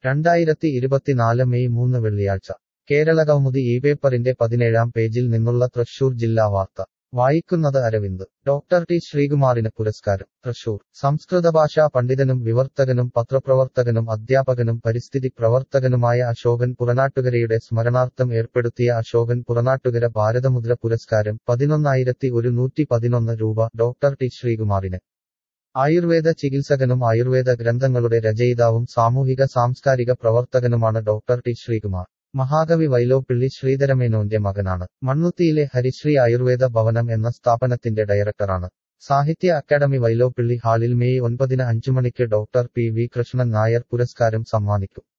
2024 May 3 വെള്ളിയാഴ്ച കേരളകൗമുദി ഈ പേപ്പറിന്റെ 17-ാം പേജിൽ നിന്നുള്ള തൃശൂർ ജില്ലാ വാർത്ത വായിക്കുന്നത് അരവിന്ദ്. ഡോക്ടർ ടി ശ്രീകുമാറിന് പുരസ്കാരം. തൃശൂർ. സംസ്കൃതഭാഷാ പണ്ഡിതനും വിവർത്തകനും പത്രപ്രവർത്തകനും അധ്യാപകനും പരിസ്ഥിതി പ്രവർത്തകനുമായ അശോകൻ പുറനാട്ടുകരയുടെ സ്മരണാർത്ഥം ഏർപ്പെടുത്തിയ അശോകൻ പുറനാട്ടുകര ഭാരതമുദ്ര പുരസ്കാരം 11,111 രൂപ ഡോക്ടർ ടി ശ്രീകുമാറിന്. ആയുർവേദ ചികിത്സകനും ആയുർവേദ ഗ്രന്ഥങ്ങളുടെ രചയിതാവും സാമൂഹിക സാംസ്കാരിക പ്രവർത്തകനുമാണ് ഡോക്ടർ ടി ശ്രീകുമാർ. മഹാകവി വൈലോപ്പിള്ളി ശ്രീധരമേനോന്റെ മകനാണ്. മണ്ണുത്തിയിലെ ഹരിശ്രീ ആയുർവേദ ഭവനം എന്ന സ്ഥാപനത്തിന്റെ ഡയറക്ടറാണ്. സാഹിത്യ അക്കാദമി വൈലോപ്പിള്ളി ഹാളിൽ മെയ് 9 5 മണിക്ക് doctor P V Krishnan Nair പുരസ്കാരം സമ്മാനിക്കും.